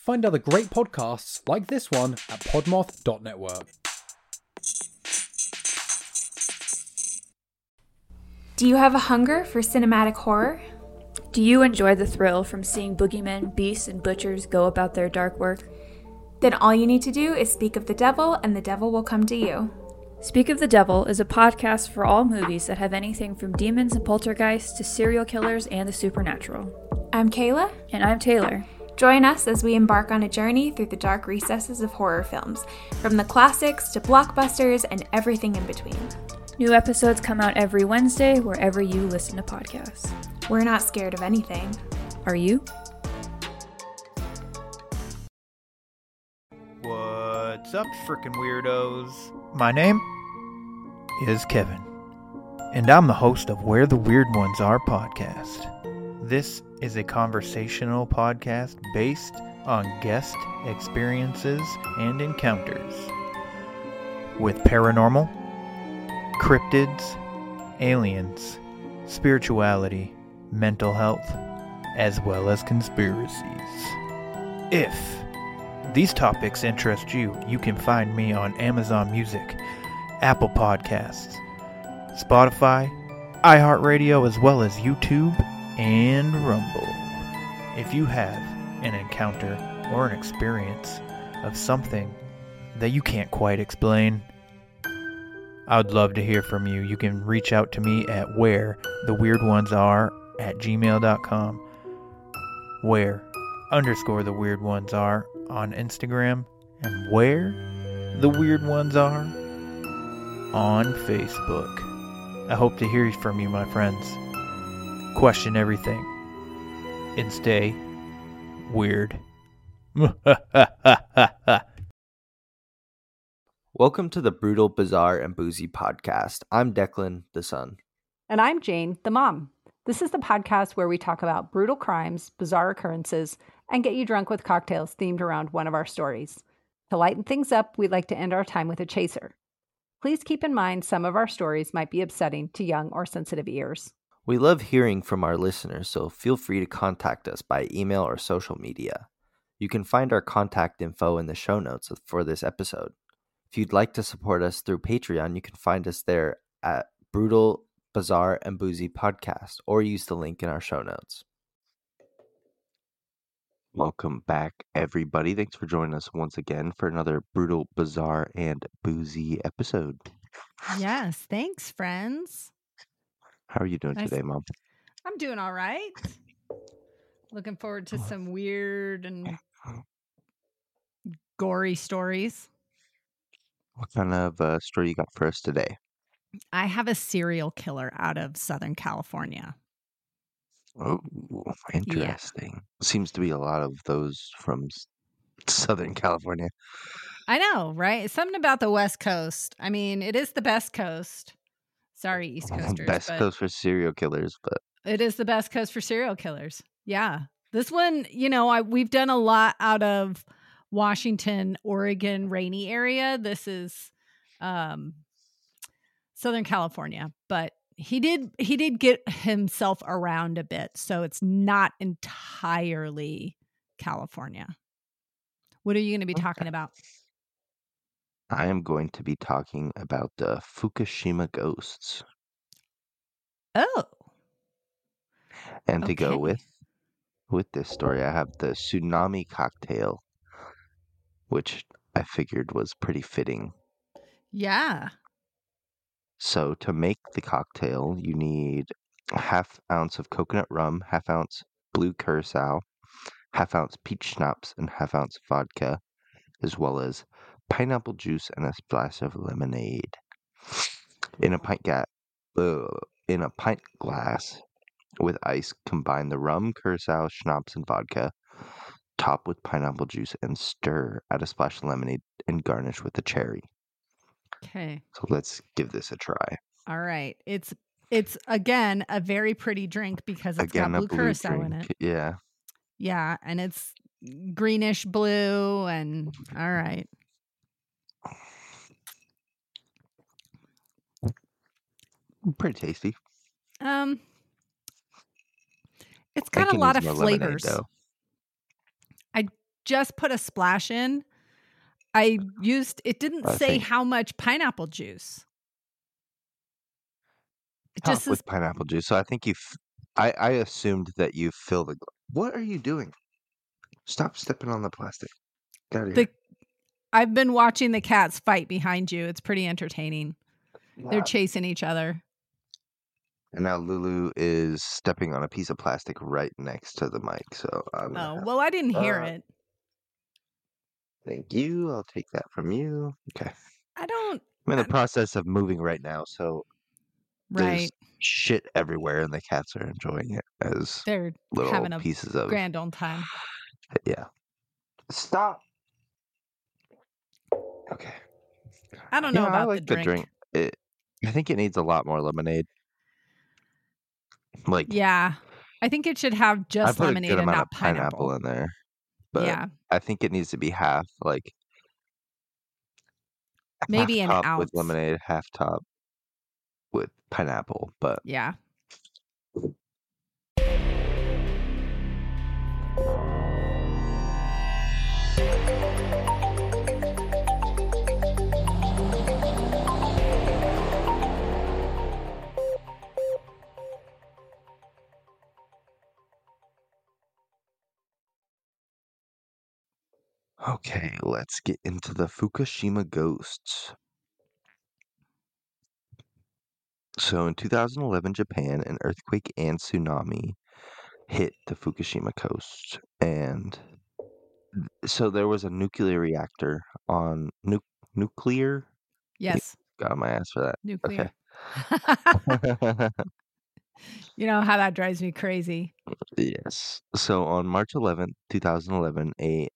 Find other great podcasts like this one at podmoth.network. Do you have a hunger for cinematic horror? Do you enjoy the thrill from seeing boogeymen, beasts, and butchers go about their dark work? Then all you need to do is speak of the devil, and the devil will come to you. Speak of the Devil is a podcast for all movies that have anything from demons and poltergeists to serial killers and the supernatural. I'm Kayla. And I'm Taylor. Join us as we embark on a journey through the dark recesses of horror films, from the classics to blockbusters and everything in between. New episodes come out every Wednesday wherever you listen to podcasts. We're not scared of anything. Are you? What's up, frickin' weirdos? My name is Kevin, and I'm the host of Where the Weird Ones Are podcast. This is a conversational podcast based on guest experiences and encounters with paranormal, cryptids, aliens, spirituality, mental health, as well as conspiracies. If these topics interest you, you can find me on Amazon Music, Apple Podcasts, Spotify, iHeartRadio, as well as YouTube and Rumble. If you have an encounter or an experience of something that you can't quite explain, I would love to hear from you. You can reach out to me at wheretheweirdonesare@gmail.com, where_the_weirdonesare on Instagram, and Where the Weird Ones Are on Facebook. I hope to hear from you, my friends. Question everything and stay weird. Welcome to the Brutal, Bizarre, and Boozy podcast. I'm Declan, the son. And I'm Jane, the mom. This is the podcast where we talk about brutal crimes, bizarre occurrences, and get you drunk with cocktails themed around one of our stories. To lighten things up, we'd like to end our time with a chaser. Please keep in mind some of our stories might be upsetting to young or sensitive ears. We love hearing from our listeners, so feel free to contact us by email or social media. You can find our contact info in the show notes for this episode. If you'd like to support us through Patreon, you can find us there at Brutal, Bizarre, and Boozy podcast, or use the link in our show notes. Welcome back, everybody. Thanks for joining us once again for another Brutal, Bizarre, and Boozy episode. Yes, thanks, friends. How are you doing Nice. today, Mom? I'm doing all right. Looking forward to some weird and gory stories. What kind of story you got for us today? I have a serial killer out of Southern California. Oh, interesting. Seems to be a lot of those from Southern California. I know, right? Something about the West Coast. I mean, it is the best coast. Sorry, East Coasters. Best but coast for serial killers, but it is the best coast for serial killers. Yeah. This one, we've done a lot out of Washington, Oregon, Rainy area. This is Southern California, but he did get himself around a bit, so it's not entirely California. What are you going to be talking about? I am going to be talking about the Fukushima ghosts. Oh. And to go Okay. with this story, I have the tsunami cocktail, which I figured was pretty fitting. Yeah. So to make the cocktail, you need a half ounce of coconut rum, half ounce blue curacao, half ounce peach schnapps, and half ounce vodka, as well as pineapple juice and a splash of lemonade. In a pint glass with ice, combine the rum, curacao, schnapps, and vodka. Top with pineapple juice and stir. Add a splash of lemonade and garnish with a cherry. Okay. So let's give this a try. All right. It's again a very pretty drink because it's got A blue curacao in drink. it. Yeah. Yeah, and it's greenish blue and all right. Pretty tasty. It's got a lot of flavors. Though. I just put a splash in. It didn't I say think- how much pineapple juice. It Top just says with pineapple juice. So I think I assumed that you fill the. What are you doing? Stop stepping on the plastic. Get out of here. I've been watching the cats fight behind you. It's pretty entertaining. They're chasing each other. And now Lulu is stepping on a piece of plastic right next to the mic. So I'm gonna have- Well, I didn't hear Uh, it. Thank you. I'll take that from you. Okay. I'm I'm in the process of moving right now, so right. there's shit everywhere, and the cats are enjoying it as They're little having a pieces of. grand old time. Yeah. Stop. Okay. I don't know I about like the drink. I think it needs a lot more lemonade. Like, Yeah. I think it should have I just put a lemonade good and amount not of pineapple pineapple. in there, but Yeah. I think it needs to be half, like Maybe half an top ounce. with lemonade, half top with pineapple. But Yeah. okay, let's get into the Fukushima ghosts. So in 2011, Japan, an earthquake and tsunami hit the Fukushima coast, and so there was a nuclear reactor on nuclear. Yes. Got on my ass for that. Nuclear. Okay. You know how that drives me crazy. Yes. So on March 11th, 2011, a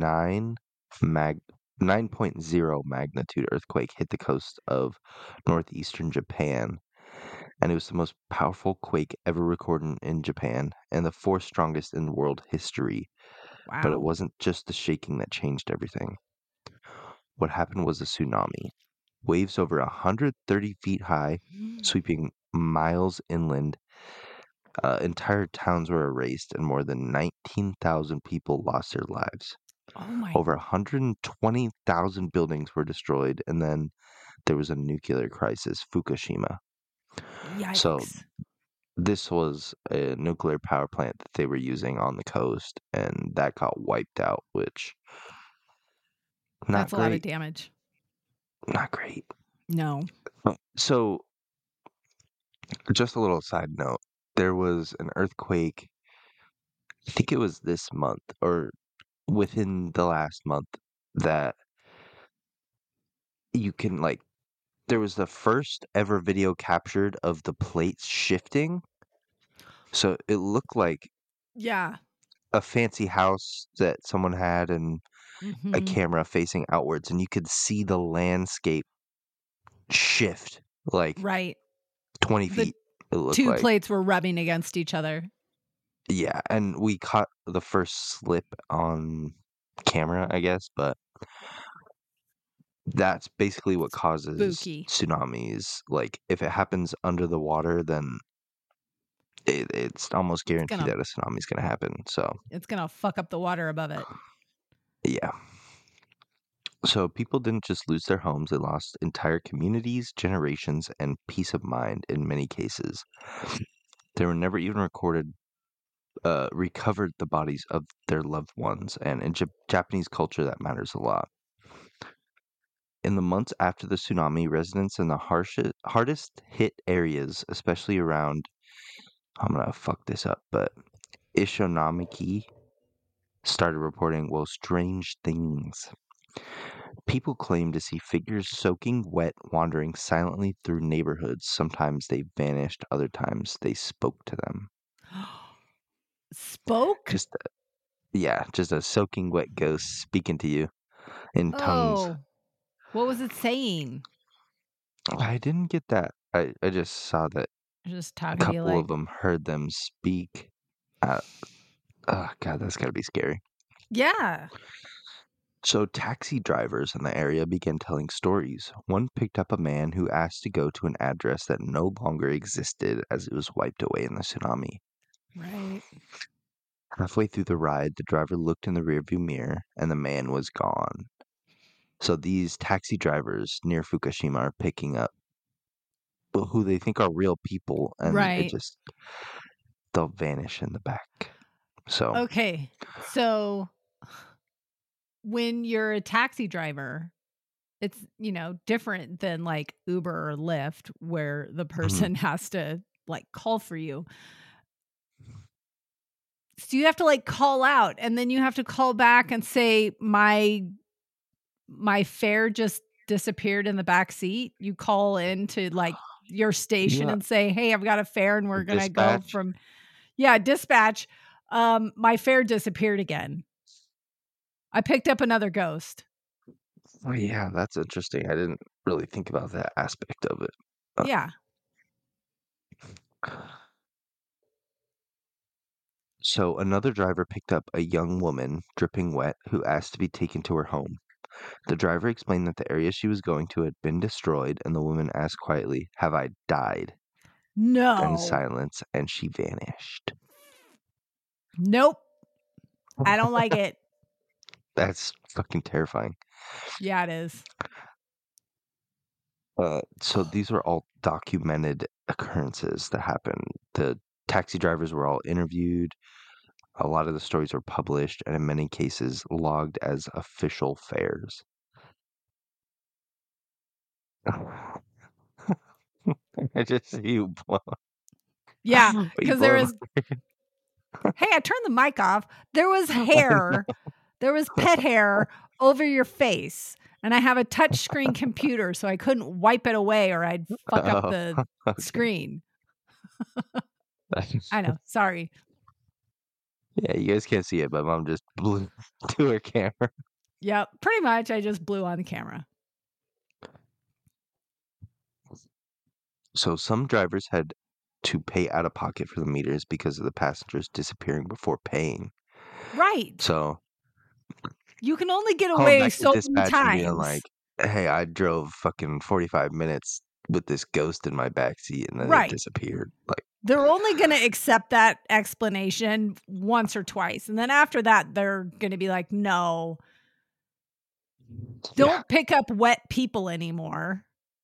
9.0 magnitude earthquake hit the coast of northeastern Japan, and it was the most powerful quake ever recorded in Japan and the fourth strongest in world history. Wow. But it wasn't just the shaking that changed everything. What happened was a tsunami. Waves over 130 feet high, sweeping miles inland. Entire towns were erased, and more than 19,000 people lost their lives. Oh my. Over 120,000 buildings were destroyed, and then there was a nuclear crisis, Fukushima. Yikes. So this was a nuclear power plant that they were using on the coast, and that got wiped out, which That's a lot of great. damage. Not great. No. So, just a little side note. There was an earthquake, I think it was this month or within the last month, that you can, like, there was the first ever video captured of the plates shifting. So it looked like Yeah. a fancy house that someone had and a Mhm. camera facing outwards, and you could see the landscape shift like Right. 20 The feet. It looked Two like. plates were rubbing against each other. Yeah, and we caught the first slip on camera, I guess, but that's basically what causes Spooky. tsunamis. Like, if it happens under the water, then it's almost guaranteed gonna- that a tsunami is going to happen. So, It's going to fuck up the water above it. yeah. So people didn't just lose their homes, they lost entire communities, generations, and peace of mind in many cases. They were never even recovered the bodies of their loved ones, and in Japanese culture that matters a lot. In the months after the tsunami, residents in the hardest hit areas, especially around, I'm gonna fuck this up, but Ishinomaki, started reporting, well, strange things. People claim to see figures soaking wet wandering silently through neighborhoods. Sometimes they vanished, other times they spoke to them. Spoke? Just a soaking wet ghost speaking to you in tongues. Oh. What was it saying? I didn't get that. I just saw that Just a talking to you couple like, of them heard them speak. Oh, God, that's got to be scary. yeah. So taxi drivers in the area began telling stories. One picked up a man who asked to go to an address that no longer existed as it was wiped away in the tsunami. Right. Halfway through the ride, the driver looked in the rearview mirror and the man was gone. So these taxi drivers near Fukushima are picking up who they think are real people, and Right. they'll vanish in the back. So Okay. So when you're a taxi driver, it's, different than like Uber or Lyft where the person has to like call for you. So you have to like call out and then you have to call back and say my fare just disappeared in the back seat. You call into like your station and say, "Hey, I've got a fare and we're going to go from dispatch. My fare disappeared again. I picked up another ghost." Oh, yeah, that's interesting. I didn't really think about that aspect of it. Yeah. So another driver picked up a young woman, dripping wet, who asked to be taken to her home. The driver explained that the area she was going to had been destroyed, and the woman asked quietly, "Have I died?" No. Then silence, and she vanished. Nope. I don't like it. That's fucking terrifying. Yeah, it is. So these were all documented occurrences that happened. The taxi drivers were all interviewed. A lot of the stories were published, and in many cases logged as official fares. I just see you blow. Yeah, because there was. Hey, I turned the mic off. There was hair. There was pet hair over your face. And I have a touchscreen computer, so I couldn't wipe it away or I'd fuck up the screen. I know. Sorry. Yeah, you guys can't see it, but Mom just blew to her camera. Yep, pretty much. I just blew on the camera. So some drivers had to pay out of pocket for the meters because of the passengers disappearing before paying. Right. So you can only get away so many times. Being like, "Hey, I drove fucking 45 minutes with this ghost in my backseat, and then it disappeared." Like, they're only going to accept that explanation once or twice, and then after that, they're going to be like, "No, don't pick up wet people anymore."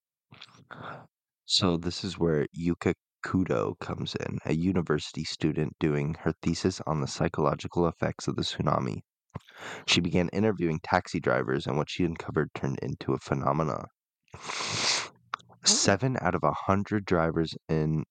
So this is where Yuka Kudo comes in, a university student doing her thesis on the psychological effects of the tsunami. She began interviewing taxi drivers, and what she uncovered turned into a phenomenon. 7 out of 100 drivers in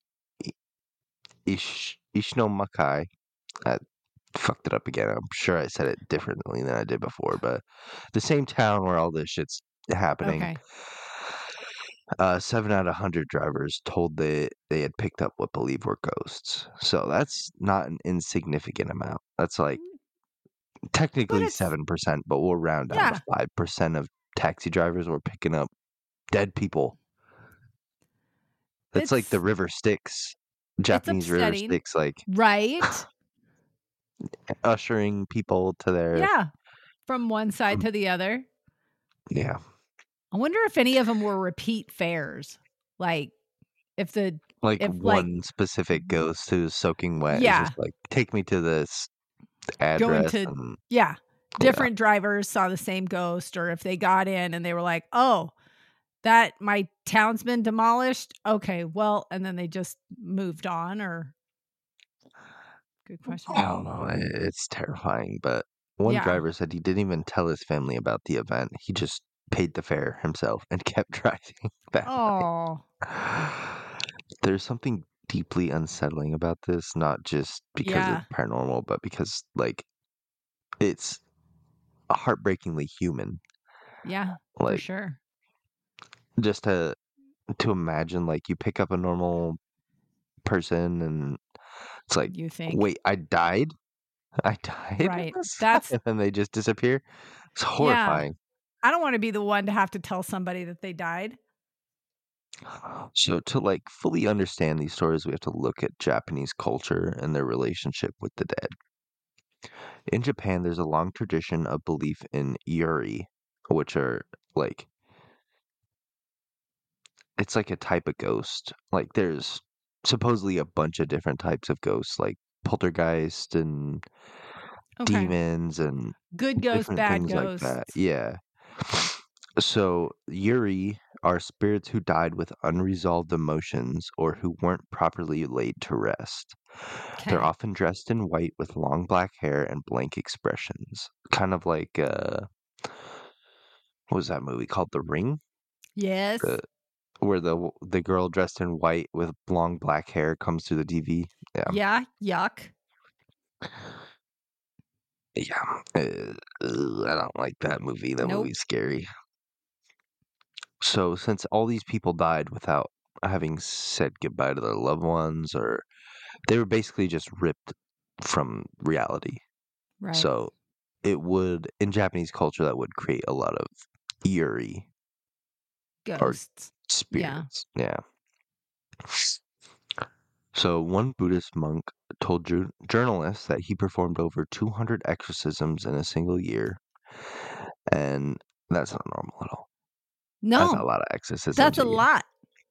Ishinomakai, I fucked it up again. I'm sure I said it differently than I did before, but the same town where all this shit's happening. Okay. 7 out of 100 drivers told they had picked up what believed were ghosts. So that's not an insignificant amount. That's like technically 7%, but we'll round down to 5% of taxi drivers were picking up dead people. That's like the river Styx, Japanese river Styx, like right, ushering people to their from one side to the other. Yeah. I wonder if any of them were repeat fares. Like if one specific ghost who's soaking wet is just like, "Take me to this address." Different drivers saw the same ghost, or if they got in and they were like, "Oh, that my town's been demolished." Okay, well, and then they just moved on, or good question. I don't know. It's terrifying, but one driver said he didn't even tell his family about the event. He just paid the fare himself and kept driving back. Oh. There's something deeply unsettling about this, not just because it's paranormal, but because like it's heartbreakingly human. Yeah, like, for sure. Just to imagine, like, you pick up a normal person and it's like, you think, "Wait, I died? Right. That's and then they just disappear." It's horrifying. I don't want to be the one to have to tell somebody that they died. So to like fully understand these stories, we have to look at Japanese culture and their relationship with the dead. In Japan, there's a long tradition of belief in yuri, which are like, it's like a type of ghost. Like there's supposedly a bunch of different types of ghosts, like poltergeist and Okay. demons and Good ghosts, different bad things like that. ghosts. Yeah. So Yuri are spirits who died with unresolved emotions or who weren't properly laid to rest. They're Okay. often dressed in white with long black hair and blank expressions. Kind of like what was that movie called? The Ring? Yes. Where the girl dressed in white with long black hair comes through the TV. Yeah. Yuck. Yeah. I don't like that movie. That Nope. movie's scary. So since all these people died without having said goodbye to their loved ones, or they were basically just ripped from reality. Right. So it would, in Japanese culture, that would create a lot of Yuri Ghosts. spirits. Yeah. So one Buddhist monk told journalists that he performed over 200 exorcisms in a single year, and that's not normal at all. That's a No. lot of exorcisms. That's a year. lot.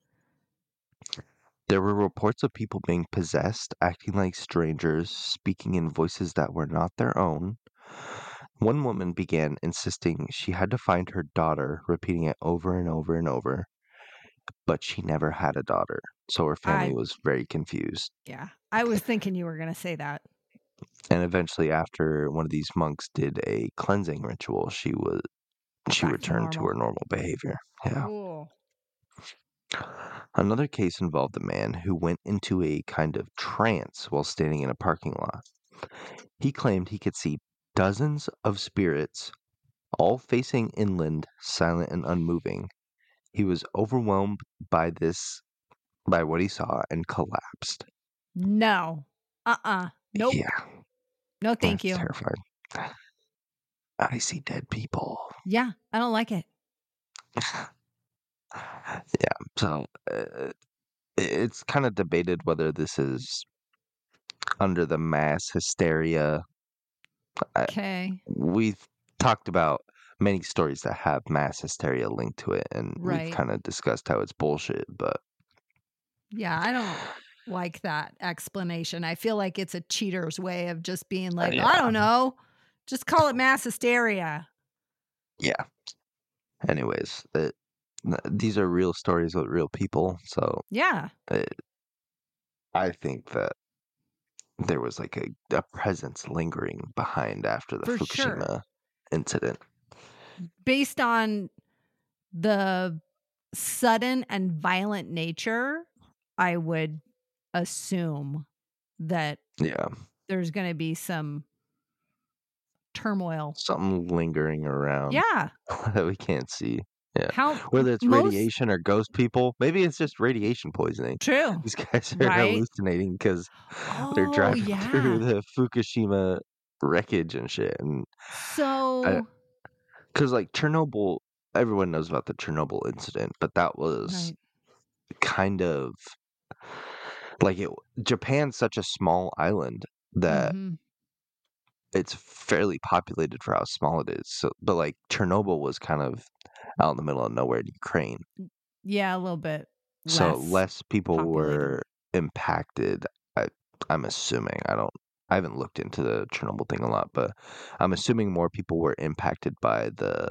There were reports of people being possessed, acting like strangers, speaking in voices that were not their own. One woman began insisting she had to find her daughter, repeating it over and over and over, but she never had a daughter, so her family was very confused. Yeah. I was thinking you were going to say that. And eventually, after one of these monks did a cleansing ritual, she Back returned to her normal behavior. Yeah. Cool. Another case involved a man who went into a kind of trance while standing in a parking lot. He claimed he could see dozens of spirits, all facing inland, silent and unmoving. He was overwhelmed by what he saw, and collapsed. No. Nope. Yeah. No, thank you. Terrified. I see dead people. Yeah, I don't like it. Yeah. So it's kind of debated whether this is under the mass hysteria. Okay. We've talked about many stories that have mass hysteria linked to it, and Right. we've kind of discussed how it's bullshit, but Yeah, I don't like that explanation. I feel like it's a cheater's way of just being like, I don't know, just call it mass hysteria. Yeah. Anyways, these are real stories with real people, so Yeah. I think that there was like a presence lingering behind after the For Fukushima sure. incident. Based on the sudden and violent nature, I would assume that Yeah. there's going to be some turmoil. Something lingering around. Yeah. That we can't see. Yeah. Whether it's most- radiation or ghost people, maybe it's just radiation poisoning. True. These guys are Right? hallucinating because they're Oh, driving yeah. through the Fukushima wreckage and shit. And So, because like Chernobyl, everyone knows about the Chernobyl incident, but that was right. kind of like Japan's such a small island that Mhm. it's fairly populated for how small it is. So, but like Chernobyl was kind of out in the middle of nowhere in Ukraine. Yeah, a little bit. So less people populated. were impacted. I'm assuming. I haven't looked into the Chernobyl thing a lot, but I'm assuming more people were impacted by the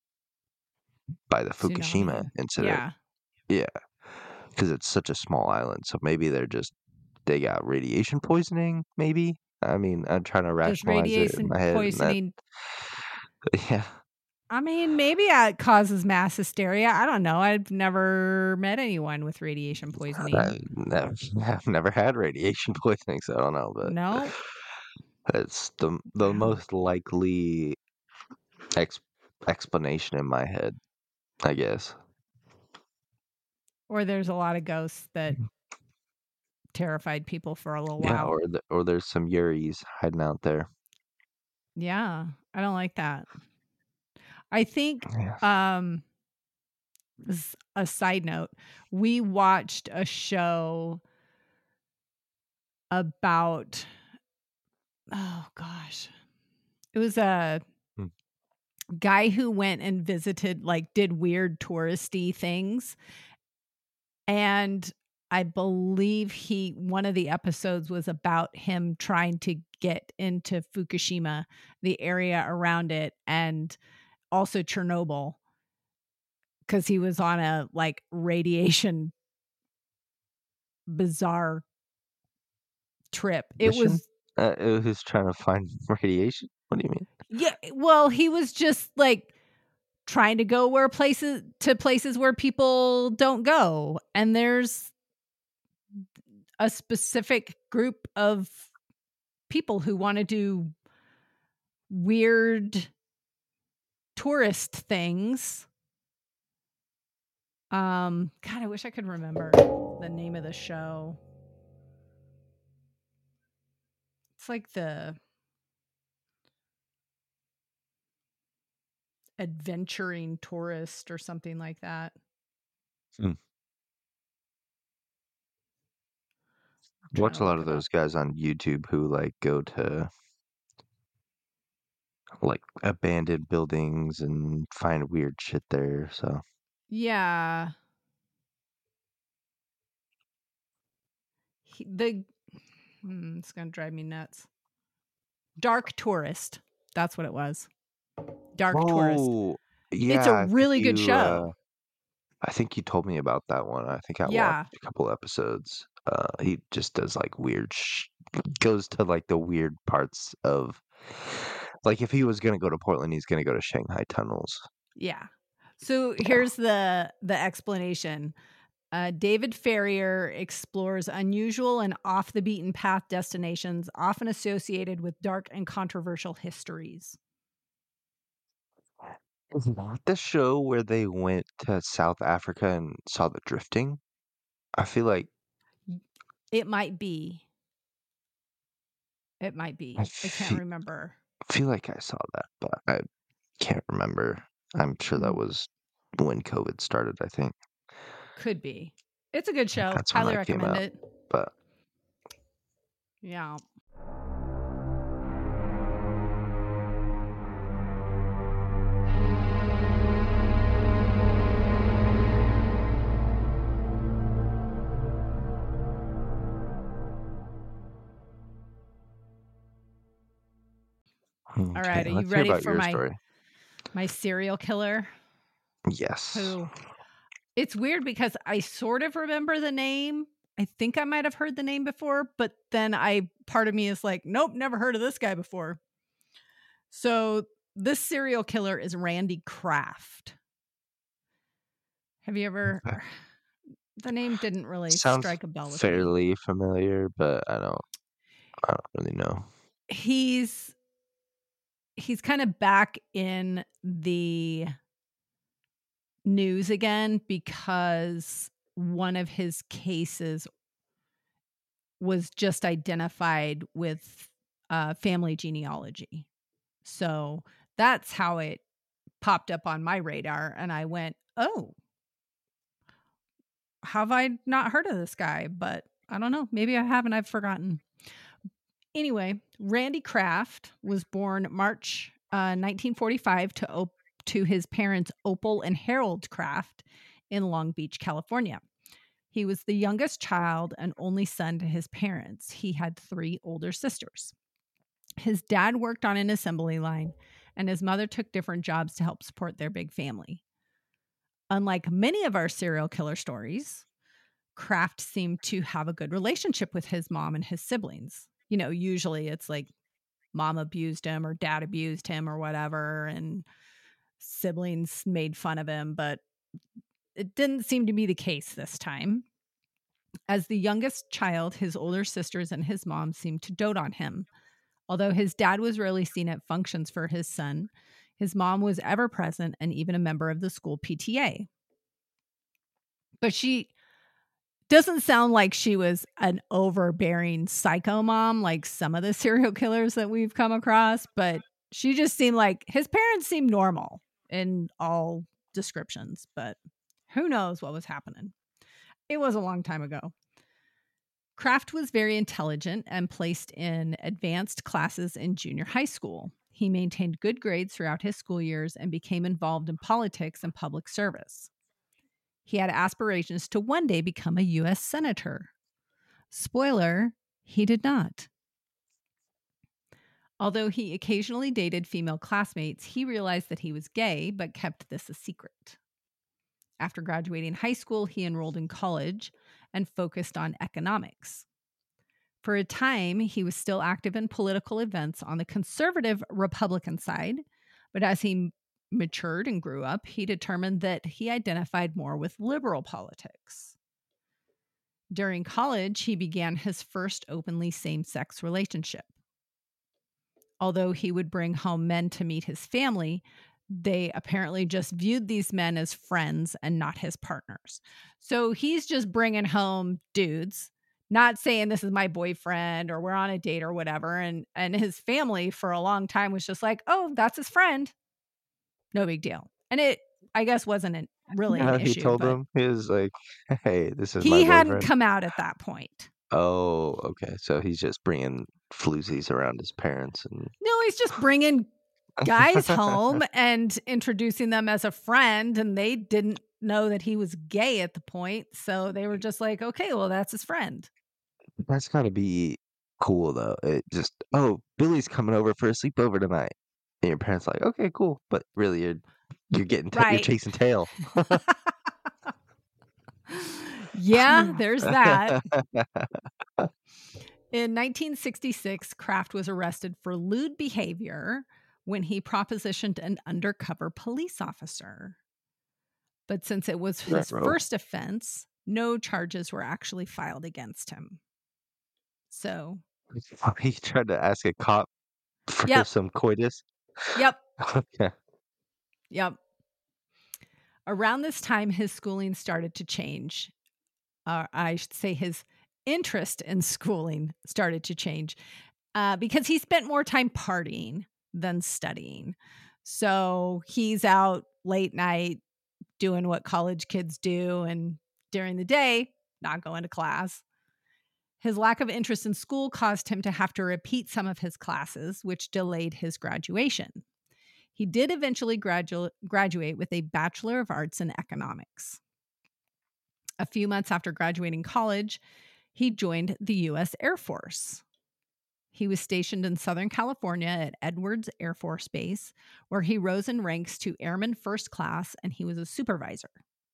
Fukushima Tsunami. incident. Yeah. Yeah. Because it's such a small island. So maybe they got radiation poisoning, maybe? I mean, I'm trying to There's rationalize it in radiation my head. poisoning. Yeah. I mean, maybe it causes mass hysteria. I don't know. I've never met anyone with radiation poisoning. I've never had radiation poisoning, so I don't know. But No. it's the most likely explanation in my head, I guess. Or there's a lot of ghosts that terrified people for a little Yeah, while. or there's some Yuris hiding out there. Yeah, I don't like that. I think this- a side note, we watched a show about it was a guy who went and visited, like did weird touristy things, and I believe one of the episodes was about him trying to get into Fukushima, the area around it, and also Chernobyl, because he was on a like radiation bizarre trip. Mission? It was trying to find radiation. What do you mean? Yeah, well, he was just like trying to go places where people don't go, and there's a specific group of people who want to do weird tourist things. God, I wish I could remember the name of the show. It's like the Adventuring Tourist or something like that. Watch a lot of those guys on YouTube who like go to like abandoned buildings and find weird shit there. So Yeah. It's gonna drive me nuts. Dark Tourist. That's what it was. Dark Tourist. Yeah, It's a really good show. I think you told me about that one. I think I watched a couple episodes. He just does like weird goes to like the weird parts of like if he was gonna go to Portland, he's gonna go to Shanghai tunnels. Yeah. So here's the explanation. David Ferrier explores unusual and off the beaten path destinations, often associated with dark and controversial histories. Is that the show where they went to South Africa and saw the drifting? I feel like it might be. It might be. I can't remember. I feel like I saw that, but I can't remember. I'm sure that was when COVID started, I think. Could be. It's a good show. That's Highly recommend it. But yeah. All right, are you ready for my serial killer? Yes. It's weird because I sort of remember the name. I think I might have heard the name before, but then part of me is like, nope, never heard of this guy before. So this serial killer is Randy Kraft. Have you ever? Okay. The name didn't really strike a bell with me. Fairly familiar, but I don't really know. He's kind of back in the news again because one of his cases was just identified with family genealogy. So that's how it popped up on my radar. And I went, oh, have I not heard of this guy? But I don't know. Maybe I haven't. I've forgotten. Anyway, Randy Kraft was born March 1945 to his parents Opal and Harold Kraft in Long Beach, California. He was the youngest child and only son to his parents. He had 3 older sisters. His dad worked on an assembly line, and his mother took different jobs to help support their big family. Unlike many of our serial killer stories, Kraft seemed to have a good relationship with his mom and his siblings. You know, usually it's like mom abused him or dad abused him or whatever, and siblings made fun of him, but it didn't seem to be the case this time. As the youngest child, his older sisters and his mom seemed to dote on him. Although his dad was rarely seen at functions for his son, his mom was ever present and even a member of the school PTA. But she doesn't sound like she was an overbearing psycho mom like some of the serial killers that we've come across, but she just seemed like his parents seemed normal in all descriptions, but who knows what was happening. It was a long time ago. Kraft was very intelligent and placed in advanced classes in junior high school. He maintained good grades throughout his school years and became involved in politics and public service. He had aspirations to one day become a U.S. senator. Spoiler, he did not. Although he occasionally dated female classmates, he realized that he was gay, but kept this a secret. After graduating high school, he enrolled in college and focused on economics. For a time, he was still active in political events on the conservative Republican side, but as he matured and grew up, he determined that he identified more with liberal politics. During college, he began his first openly same-sex relationship. Although he would bring home men to meet his family, they apparently just viewed these men as friends and not his partners. So he's just bringing home dudes, not saying this is my boyfriend or we're on a date or whatever. And his family for a long time was just like, oh, that's his friend. No big deal. And it, I guess, wasn't really an issue. He told him, he was like, hey, this is my He boyfriend. hadn't come out at that point. Oh, okay. So he's just bringing floozies around his parents. And No, he's just bringing guys home and introducing them as a friend, and they didn't know that he was gay at the point, so they were just like, okay, well, that's his friend. That's gotta be cool, though. It just, oh, Billy's coming over for a sleepover tonight. And your parents are like, okay, cool. But really, you're getting you're Right. chasing tail. Yeah, there's that. In 1966, Kraft was arrested for lewd behavior when he propositioned an undercover police officer. But since it was his first offense, no charges were actually filed against him. So he tried to ask a cop for Yep. some coitus. Yep. Okay. Yep. Around this time, his schooling started to change. I should say his interest in schooling started to change because he spent more time partying than studying. So he's out late night doing what college kids do, and during the day, not going to class. His lack of interest in school caused him to have to repeat some of his classes, which delayed his graduation. He did eventually graduate with a Bachelor of Arts in Economics. A few months after graduating college, he joined the U.S. Air Force. He was stationed in Southern California at Edwards Air Force Base, where he rose in ranks to Airman First Class, and he was a supervisor.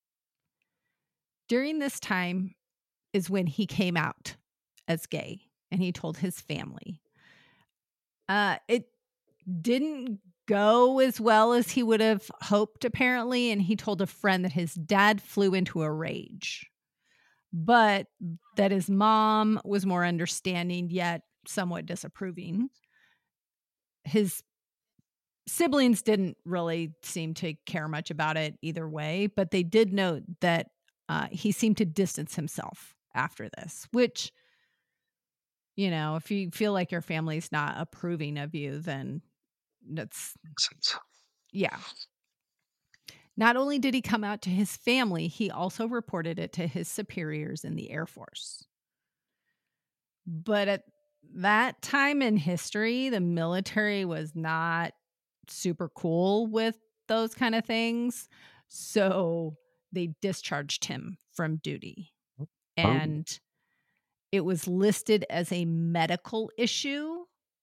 During this time is when he came out as gay, and he told his family. It didn't go as well as he would have hoped, apparently, and he told a friend that his dad flew into a rage, but that his mom was more understanding, yet somewhat disapproving. His siblings didn't really seem to care much about it either way, but they did note that he seemed to distance himself after this, which, you know, if you feel like your family's not approving of you, then that's, yeah. Not only did he come out to his family, he also reported it to his superiors in the Air Force. But at that time in history, the military was not super cool with those kind of things. So they discharged him from duty. And it was listed as a medical issue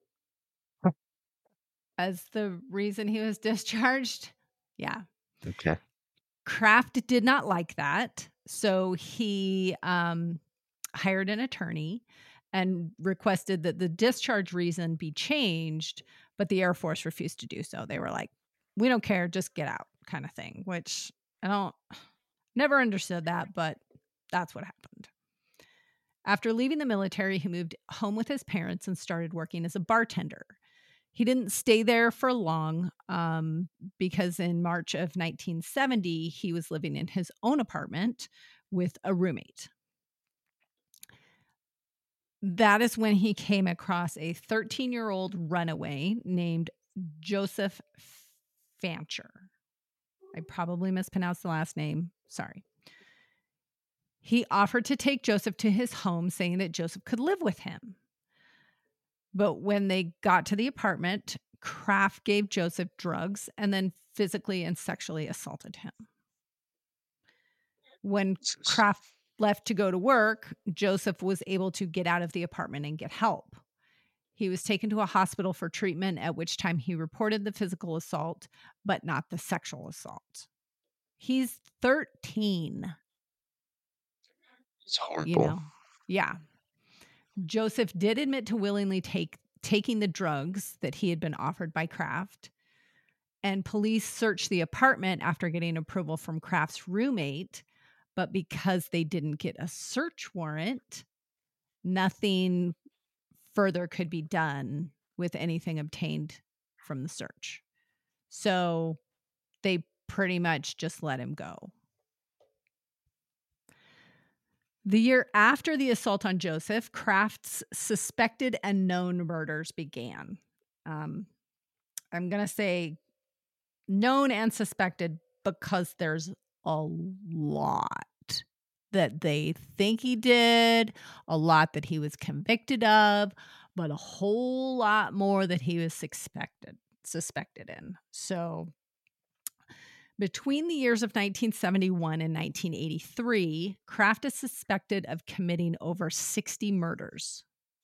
as the reason he was discharged. Yeah. Okay. Kraft did not like that. So he hired an attorney and requested that the discharge reason be changed, but the Air Force refused to do so. They were like, we don't care, just get out kind of thing, which never understood that, but that's what happened. After leaving the military, he moved home with his parents and started working as a bartender. He didn't stay there for long because in March of 1970, he was living in his own apartment with a roommate. That is when he came across a 13-year-old runaway named Joseph Fancher. I probably mispronounced the last name. Sorry. He offered to take Joseph to his home, saying that Joseph could live with him. But when they got to the apartment, Kraft gave Joseph drugs and then physically and sexually assaulted him. When Kraft left to go to work, Joseph was able to get out of the apartment and get help. He was taken to a hospital for treatment, at which time he reported the physical assault, but not the sexual assault. He's 13. It's horrible. You know? Yeah. Joseph did admit to willingly taking the drugs that he had been offered by Kraft. And police searched the apartment after getting approval from Kraft's roommate. But because they didn't get a search warrant, nothing further could be done with anything obtained from the search. So they pretty much just let him go. The year after the assault on Joseph, Kraft's suspected and known murders began. I'm going to say known and suspected because there's a lot that they think he did, a lot that he was convicted of, but a whole lot more that he was suspected in. So between the years of 1971 and 1983, Kraft is suspected of committing over 60 murders,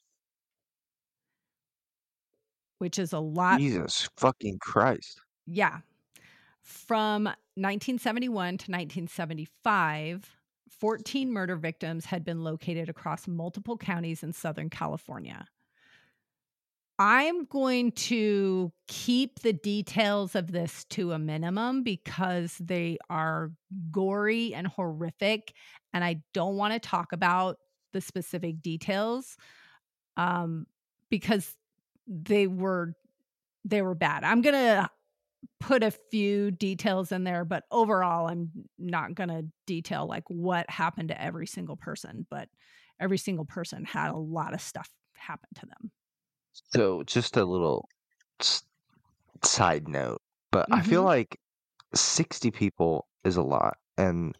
which is a lot. Jesus fucking Christ. Yeah. From 1971 to 1975, 14 murder victims had been located across multiple counties in Southern California. I'm going to keep the details of this to a minimum because they are gory and horrific, and I don't want to talk about the specific details because they were bad. I'm going to put a few details in there, but overall, I'm not going to detail like what happened to every single person, but every single person had a lot of stuff happen to them. So, just a little side note, but I feel like 60 people is a lot. And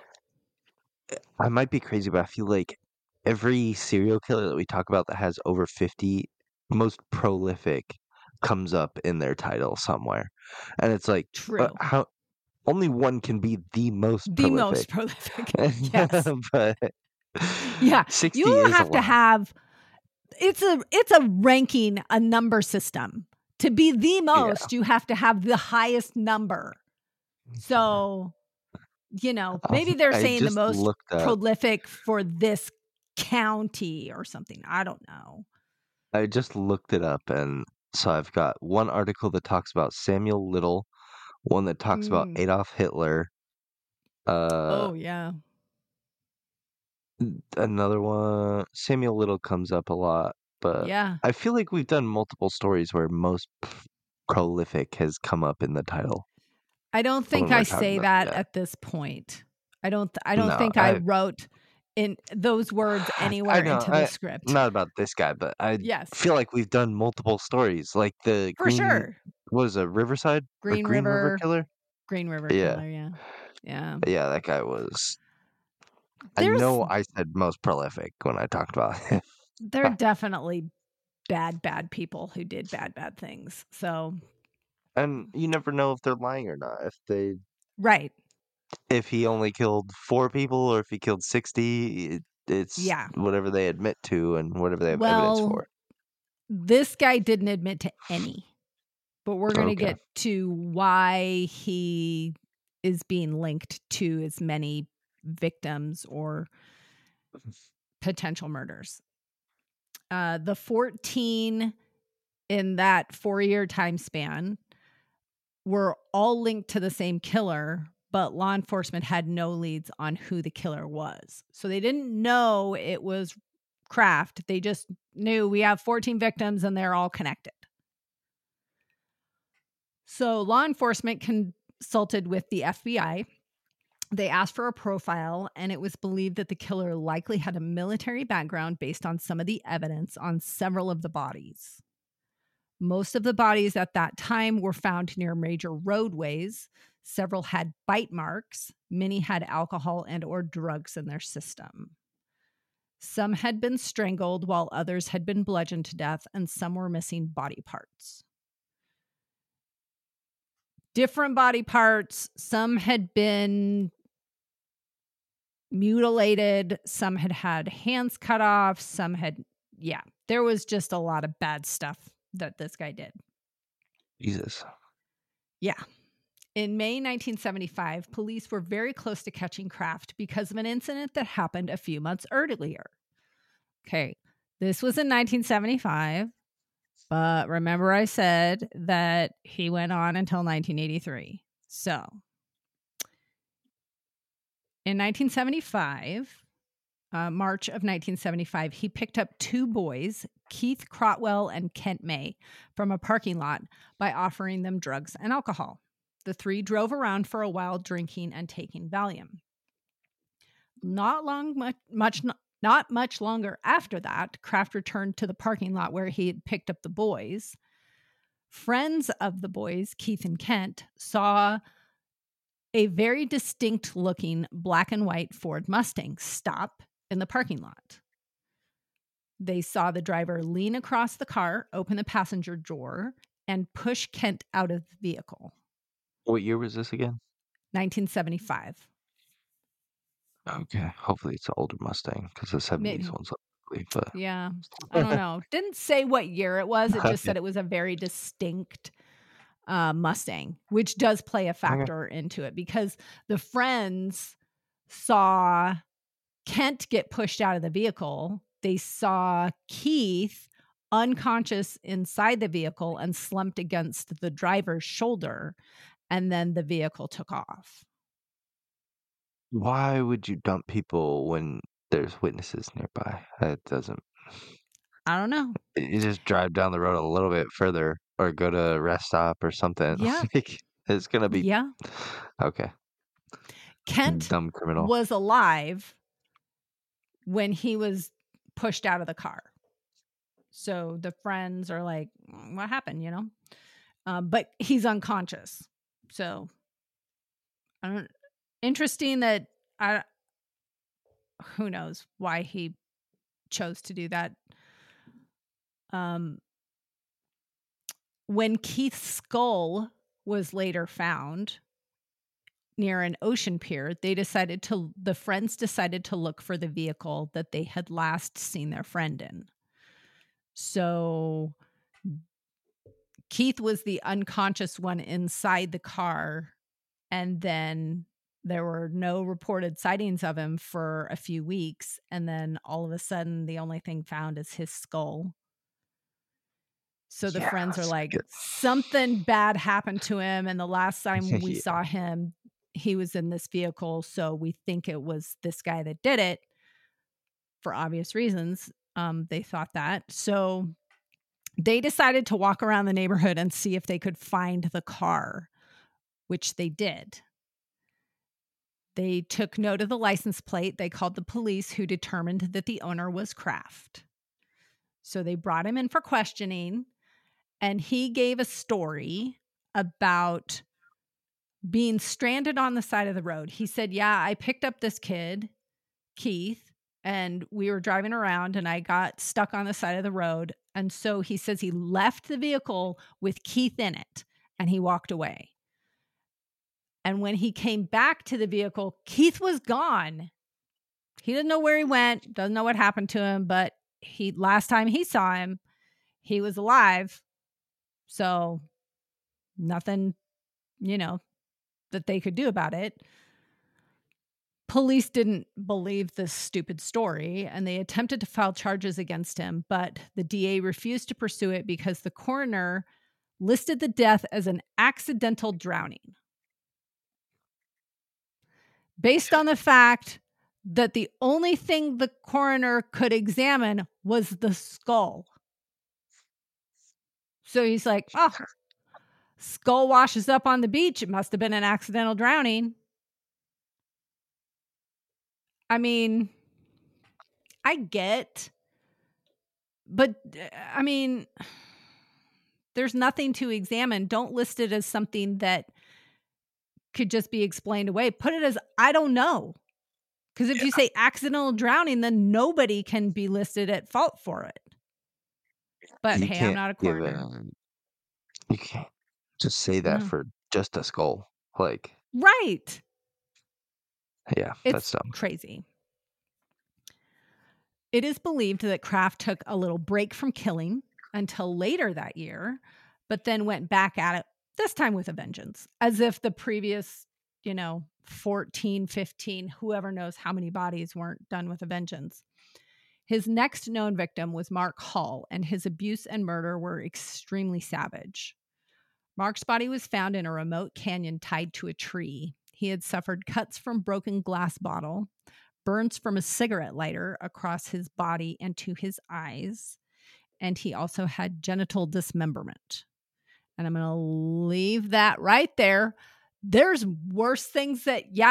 I might be crazy, but I feel like every serial killer that we talk about that has over 50, most prolific, comes up in their title somewhere. And it's like, true. How only one can be the most prolific. Yes. But yeah, 60 you is have a to lot. have it's a ranking, a number system. To be the most, you have to have the highest number. So, you know, maybe they're saying the most prolific for this county or something. I don't know. I just looked it up, and so I've got one article that talks about Samuel Little, one that talks about Adolf Hitler. Oh, yeah. Another one, Samuel Little comes up a lot, but yeah. I feel like we've done multiple stories where most prolific has come up in the title. I don't think I say that at this point. I don't think I wrote in those words anywhere into the script. Not about this guy, but I feel like we've done multiple stories, like the what is it, Riverside? Green River Killer? Green River Killer, yeah. Yeah. Yeah, that guy was... I know I said most prolific when I talked about him. There are definitely bad people who did bad things. So... And you never know if they're lying or not. Right. If he only killed 4 people or if he killed 60, it's whatever they admit to and whatever they have evidence for. This guy didn't admit to any, but we're going to get to why he is being linked to as many victims or potential murders. The 14 in that 4-year time span were all linked to the same killer, but law enforcement had no leads on who the killer was. So they didn't know it was Kraft. They just knew we have 14 victims and they're all connected. So law enforcement consulted with the FBI. They asked for a profile, and it was believed that the killer likely had a military background based on some of the evidence on several of the bodies. Most of the bodies at that time were found near major roadways. Several had bite marks. Many had alcohol and or drugs in their system. Some had been strangled while others had been bludgeoned to death, and some were missing body parts. Different body parts. Some had been mutilated. Some had had hands cut off. Some had, there was just a lot of bad stuff that this guy did. Jesus. Yeah. In May 1975, police were very close to catching Kraft because of an incident that happened a few months earlier. Okay, this was in 1975, but remember I said that he went on until 1983. So, in 1975, March of 1975, he picked up two boys, Keith Crotwell and Kent May, from a parking lot by offering them drugs and alcohol. The three drove around for a while, drinking and taking Valium. Not much longer after that, Kraft returned to the parking lot where he had picked up the boys. Friends of the boys, Keith and Kent, saw a very distinct-looking black and white Ford Mustang stop in the parking lot. They saw the driver lean across the car, open the passenger door, and push Kent out of the vehicle. What year was this again? 1975. Okay. Hopefully it's an older Mustang because the 70s Maybe. one's ugly. But Yeah. I don't know. Didn't say what year it was. It just said it was a very distinct Mustang, which does play a factor into it because the friends saw Kent get pushed out of the vehicle. They saw Keith unconscious inside the vehicle and slumped against the driver's shoulder. And then the vehicle took off. why would you dump people when there's witnesses nearby? That doesn't. I don't know. You just drive down the road a little bit further or go to a rest stop or something. Yeah. Like, it's going to be. Yeah. Okay. Kent Dumb criminal. was alive when he was pushed out of the car. So the friends are like, what happened, you know? But he's unconscious. So interesting that who knows why he chose to do that. When Keith's skull was later found near an ocean pier, the friends decided to look for the vehicle that they had last seen their friend in. So Keith was the unconscious one inside the car, and then there were no reported sightings of him for a few weeks, and then all of a sudden the only thing found is his skull. So the friends are like, something bad happened to him, and the last time we saw him, he was in this vehicle, so we think it was this guy that did it for obvious reasons. They thought that. So they decided to walk around the neighborhood and see if they could find the car, which they did. They took note of the license plate. They called the police, who determined that the owner was Kraft. So they brought him in for questioning, and he gave a story about being stranded on the side of the road. He said, yeah, I picked up this kid, Keith, and we were driving around and I got stuck on the side of the road. And so he says he left the vehicle with Keith in it and he walked away. And when he came back to the vehicle, Keith was gone. He doesn't know where he went, doesn't know what happened to him, but last time he saw him, he was alive. So nothing, that they could do about it. Police didn't believe this stupid story, and they attempted to file charges against him, but the DA refused to pursue it because the coroner listed the death as an accidental drowning, based on the fact that the only thing the coroner could examine was the skull. So he's like, oh, skull washes up on the beach. It must have been an accidental drowning. I mean, I get, but I mean, there's nothing to examine. Don't list it as something that could just be explained away. Put it as, I don't know. Because if you say accidental drowning, then nobody can be listed at fault for it. But hey, I'm not a coroner. You can't just say that for just a skull. Like, right. Yeah, It's that's dumb. crazy. It is believed that Kraft took a little break from killing until later that year, but then went back at it, this time with a vengeance, as if the previous, 14, 15, whoever knows how many bodies weren't done with a vengeance. His next known victim was Mark Hall, and his abuse and murder were extremely savage. Mark's body was found in a remote canyon tied to a tree. He had suffered cuts from broken glass bottle, burns from a cigarette lighter across his body and to his eyes, and he also had genital dismemberment. And I'm going to leave that right there. There's worse things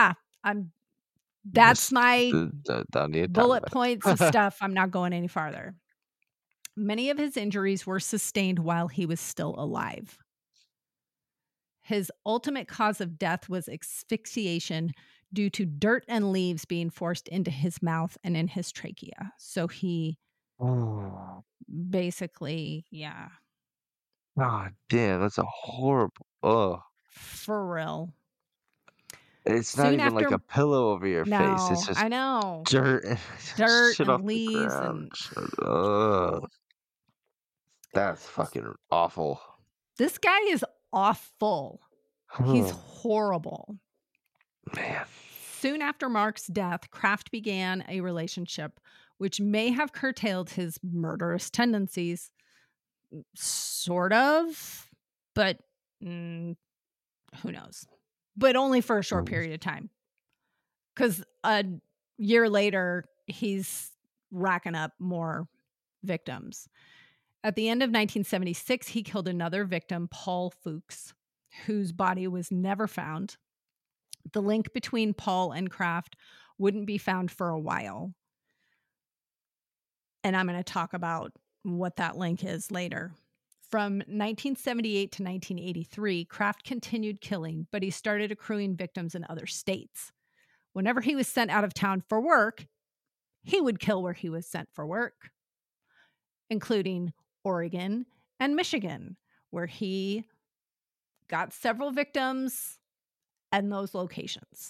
that's my bullet points of stuff. I'm not going any farther. Many of his injuries were sustained while he was still alive. His ultimate cause of death was asphyxiation due to dirt and leaves being forced into his mouth and in his trachea. So he basically, God damn, that's a horrible. Oh, for real. it's not even like a pillow over your face. It's just I know. dirt and shit off and leaves the ground. That's fucking awful. This guy is awful. He's horrible. Man. Soon after Mark's death, Kraft began a relationship which may have curtailed his murderous tendencies. Sort of, but who knows? But only for a short period of time. Because a year later, he's racking up more victims. At the end of 1976, he killed another victim, Paul Fuchs, whose body was never found. The link between Paul and Kraft wouldn't be found for a while. And I'm going to talk about what that link is later. From 1978 to 1983, Kraft continued killing, but he started accruing victims in other states. Whenever he was sent out of town for work, he would kill where he was sent for work, including Oregon and Michigan, where he got several victims in those locations.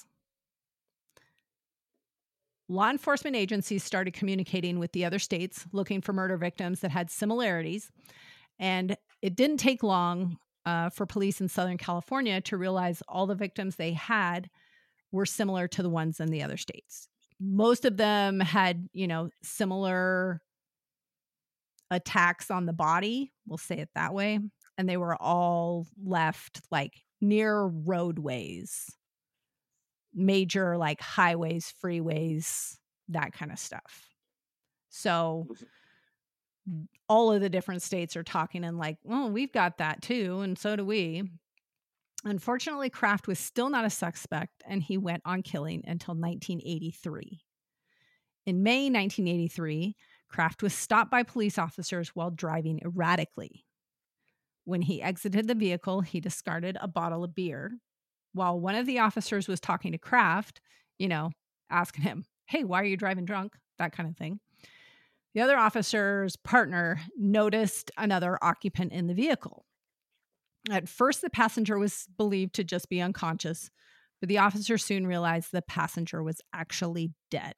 Law enforcement agencies started communicating with the other states looking for murder victims that had similarities, and it didn't take long for police in Southern California to realize all the victims they had were similar to the ones in the other states. Most of them had, similar attacks on the body, we'll say it that way, and they were all left like near roadways, major like highways, freeways, that kind of stuff. So all of the different states are talking and like, well, we've got that too, and so do we. Unfortunately, Kraft was still not a suspect, and he went on killing until 1983. In May 1983, Kraft was stopped by police officers while driving erratically. When he exited the vehicle, he discarded a bottle of beer. While one of the officers was talking to Kraft, asking him, hey, why are you driving drunk? That kind of thing. The other officer's partner noticed another occupant in the vehicle. At first, the passenger was believed to just be unconscious, but the officer soon realized the passenger was actually dead.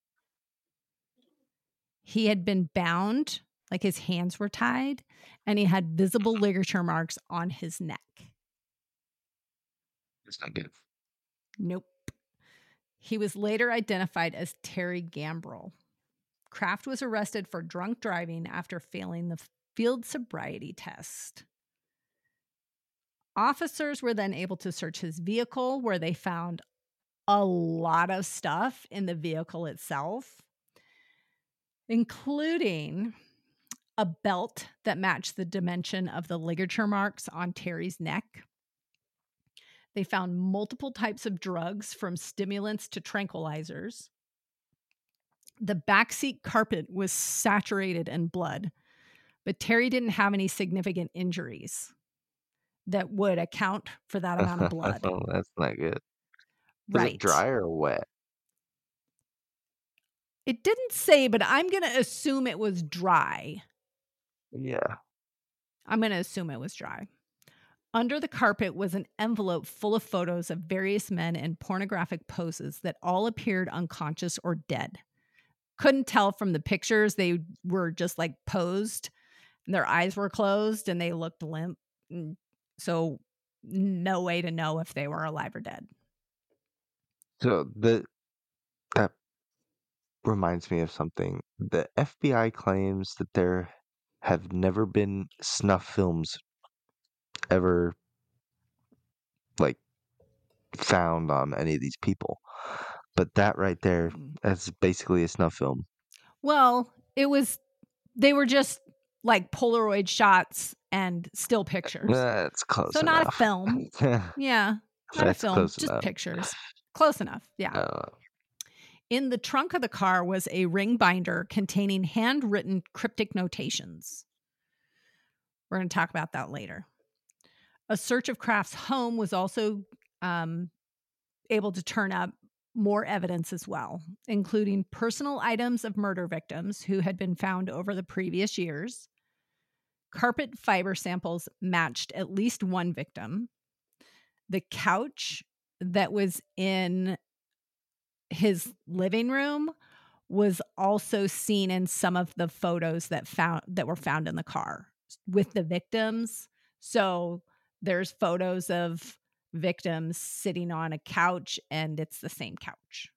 He had been bound, like his hands were tied, and he had visible ligature marks on his neck. That's not good. Nope. He was later identified as Terry Gambrell. Kraft was arrested for drunk driving after failing the field sobriety test. Officers were then able to search his vehicle, where they found a lot of stuff in the vehicle itself, including a belt that matched the dimension of the ligature marks on Terry's neck. They found multiple types of drugs, from stimulants to tranquilizers. The backseat carpet was saturated in blood, but Terry didn't have any significant injuries that would account for that amount of blood. Oh, that's not good. Was Right. it dry or wet? It didn't say, but I'm going to assume it was dry. Yeah. I'm going to assume it was dry. Under the carpet was an envelope full of photos of various men in pornographic poses that all appeared unconscious or dead. Couldn't tell from the pictures. They were just like posed and their eyes were closed and they looked limp. So no way to know if they were alive or dead. So that reminds me of something. The FBI claims that there have never been snuff films ever like found on any of these people. But that right there, that's basically a snuff film. Well, they were just like Polaroid shots and still pictures. That's close So enough. not a film. Yeah, not That's a film, close just enough. pictures. Close enough, yeah. In the trunk of the car was a ring binder containing handwritten cryptic notations. We're going to talk about that later. A search of Kraft's home was also able to turn up more evidence as well, including personal items of murder victims who had been found over the previous years. Carpet fiber samples matched at least one victim. The couch that was in his living room was also seen in some of the photos that were found in the car with the victims. So there's photos of victims sitting on a couch and it's the same couch.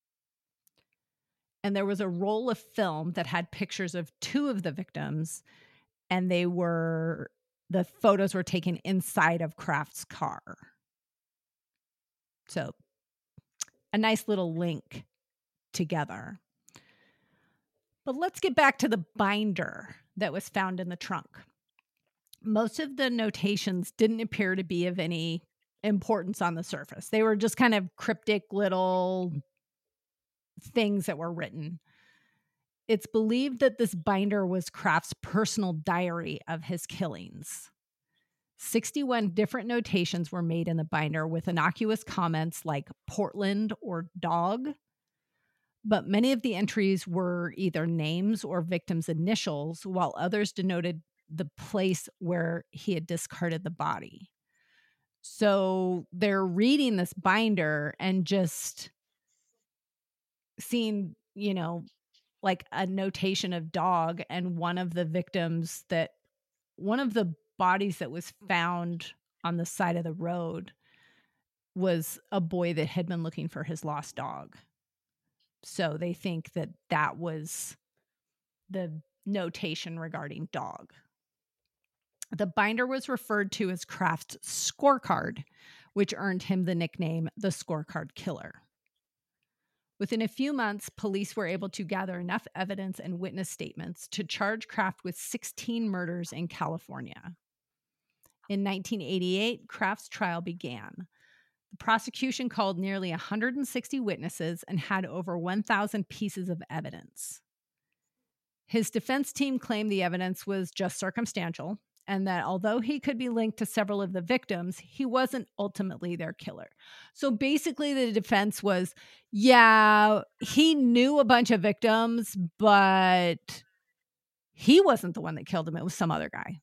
And there was a roll of film that had pictures of two of the victims, and the photos were taken inside of Kraft's car. So a nice little link together. But let's get back to the binder that was found in the trunk. Most of the notations didn't appear to be of any importance on the surface. They were just kind of cryptic little things that were written. It's believed that this binder was Kraft's personal diary of his killings. 61 different notations were made in the binder with innocuous comments like Portland or dog, but many of the entries were either names or victims' initials, while others denoted the place where he had discarded the body. So they're reading this binder and just seeing, like a notation of dog, and one of the bodies that was found on the side of the road was a boy that had been looking for his lost dog. So they think that that was the notation regarding dog. The binder was referred to as Kraft's scorecard, which earned him the nickname the Scorecard Killer. Within a few months, police were able to gather enough evidence and witness statements to charge Kraft with 16 murders in California. In 1988, Kraft's trial began. The prosecution called nearly 160 witnesses and had over 1,000 pieces of evidence. His defense team claimed the evidence was just circumstantial, and that although he could be linked to several of the victims, he wasn't ultimately their killer. So basically the defense was, yeah, he knew a bunch of victims, but he wasn't the one that killed him. It was some other guy.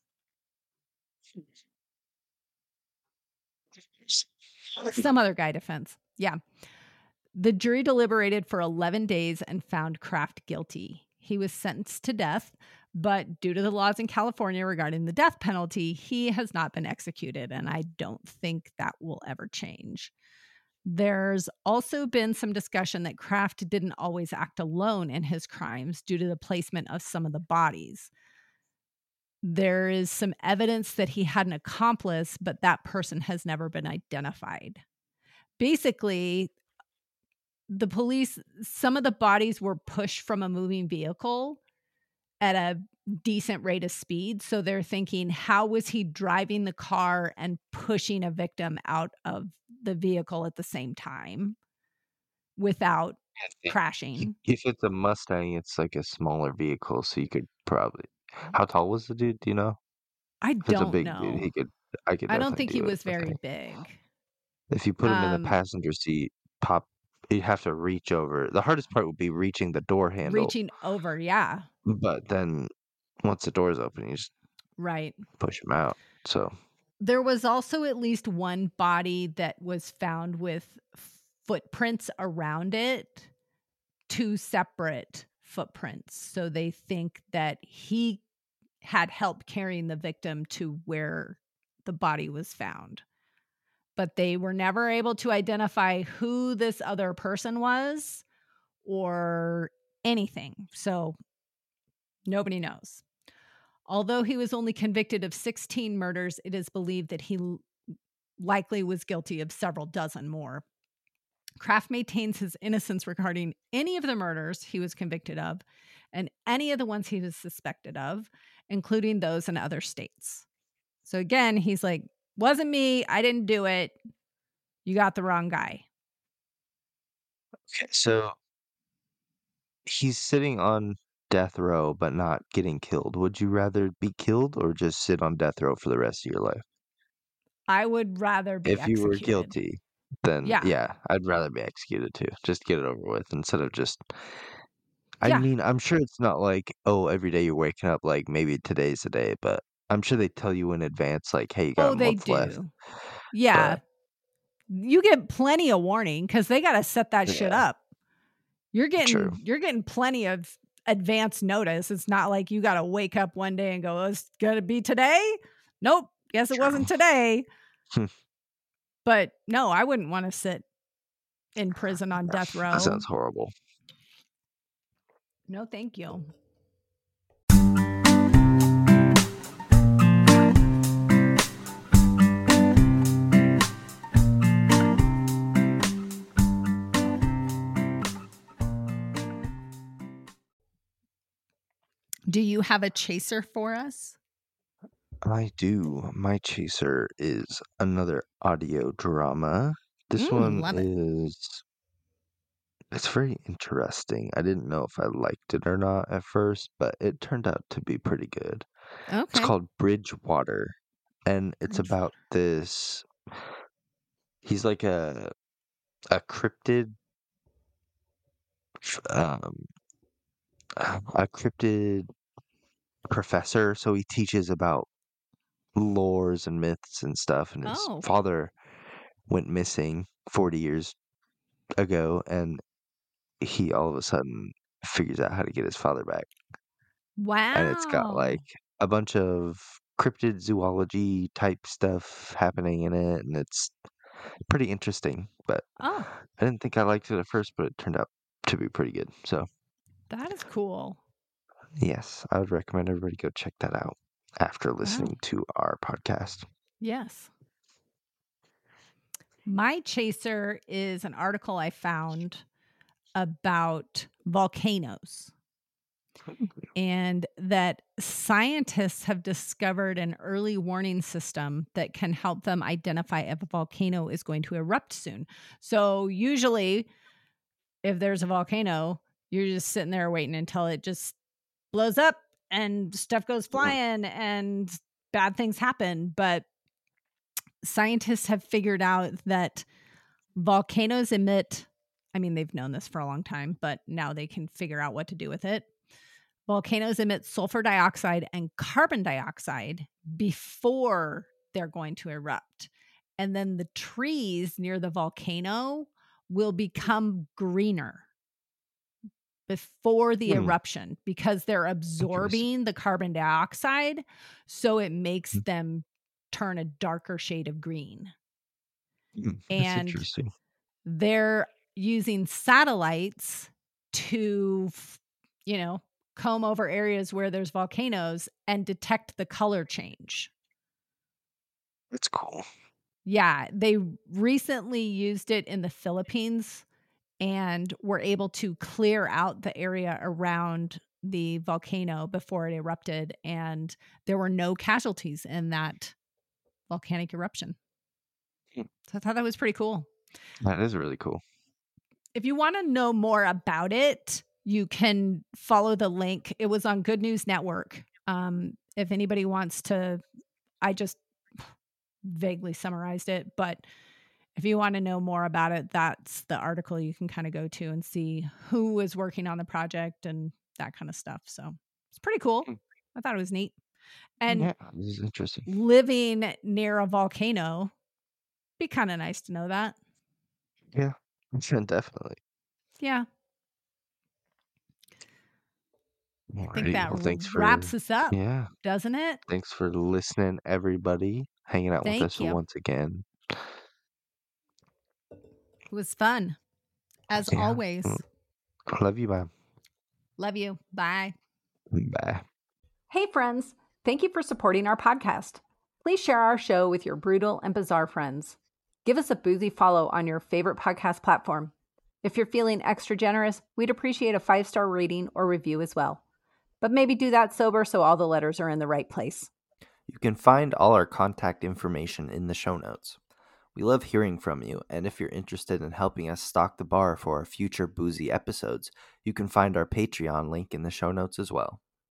Some other guy defense. Yeah. The jury deliberated for 11 days and found Kraft guilty. He was sentenced to death, but due to the laws in California regarding the death penalty, he has not been executed, and I don't think that will ever change. There's also been some discussion that Kraft didn't always act alone in his crimes due to the placement of some of the bodies. There is some evidence that he had an accomplice, but that person has never been identified. Basically, the police, some of the bodies were pushed from a moving vehicle at a decent rate of speed. So they're thinking, how was he driving the car and pushing a victim out of the vehicle at the same time without crashing? If it's a Mustang, it's like a smaller vehicle, so you could probably. How tall was the dude? Do you know? I If it's a don't big know. dude, I could I don't definitely think he do it, was I very think. big. If you put him in the passenger seat, you'd have to reach over. The hardest part would be reaching the door handle. Reaching over, yeah. But then once the door's open, you just Right. push him out. So There was also at least one body that was found with footprints around it, 2 separate footprints. So they think that he had help carrying the victim to where the body was found. But they were never able to identify who this other person was or anything. So nobody knows. Although he was only convicted of 16 murders, it is believed that he likely was guilty of several dozen more. Kraft maintains his innocence regarding any of the murders he was convicted of and any of the ones he was suspected of, including those in other states. So again, he's like, wasn't me. I didn't do it. You got the wrong guy. Okay, so he's sitting on death row but not getting killed. Would you rather be killed or just sit on death row for the rest of your life? I would rather be If you were executed. guilty, then Yeah. yeah, I'd rather be executed too. Just get it over with instead of just. I Yeah. mean, I'm sure it's not like, oh, every day you're waking up like maybe today's the day, but I'm sure they tell you in advance, like, hey, you got Oh, a they month left. do. Yeah. But You get plenty of warning because they got to set that shit yeah, up. You're true. getting plenty of advance notice. It's not like you got to wake up one day and go, oh, it's going to be today. Nope. Guess it True. wasn't today. But no, I wouldn't want to sit in prison on death row. That sounds horrible. No, thank you. Do you have a chaser for us? I do. My chaser is another audio drama. This one Love it. is. It's very interesting. I didn't know if I liked it or not at first, but it turned out to be pretty good. It's Okay. called Bridgewater, and it's about this. He's like a cryptid, um, a cryptid professor. So he teaches about lores and myths and stuff. And his Oh, father went missing 40 years ago, and he all of a sudden figures out how to get his father back. And it's got wow. like a bunch of cryptid zoology type stuff happening in it, and it's pretty interesting. But Oh, I didn't think I liked it at first, but it turned out to be pretty good. So that is cool. yes, I would recommend everybody go check that out after Wow. listening to our podcast. Yes. My chaser is an article I found about volcanoes, and that scientists have discovered an early warning system that can help them identify if a volcano is going to erupt soon. So usually if there's a volcano, you're just sitting there waiting until it just blows up and stuff goes flying and bad things happen. But scientists have figured out that volcanoes emit, I mean, they've known this for a long time, but now they can figure out what to do with it. Volcanoes emit sulfur dioxide and carbon dioxide before they're going to erupt. And then the trees near the volcano will become greener before the eruption because they're absorbing the carbon dioxide. So it makes them turn a darker shade of green. That's And interesting. they're using satellites to, comb over areas where there's volcanoes and detect the color change. That's cool. Yeah, they recently used it in the Philippines and were able to clear out the area around the volcano before it erupted, and there were no casualties in that volcanic eruption. So I thought that was pretty cool. That is really cool. If you want to know more about it, you can follow the link. It was on Good News Network. If anybody wants to, I just vaguely summarized it, but if you want to know more about it, that's the article you can kind of go to and see who is working on the project and that kind of stuff. So it's pretty cool. I thought it was neat. And Yeah, this is interesting. living near a volcano, be kind of nice to know that. Yeah, definitely. Yeah. I think Alrighty, that well, thanks wraps for us up, yeah, doesn't it? thanks for listening, everybody, hanging out with Thank us you. once again. It was fun. As Yeah. always. Love you, man. Love you. Bye. Bye. Hey, friends. Thank you for supporting our podcast. Please share our show with your brutal and bizarre friends. Give us a boozy follow on your favorite podcast platform. If you're feeling extra generous, we'd appreciate a 5-star rating or review as well. But maybe do that sober so all the letters are in the right place. You can find all our contact information in the show notes. We love hearing from you, and if you're interested in helping us stock the bar for our future boozy episodes, you can find our Patreon link in the show notes as well.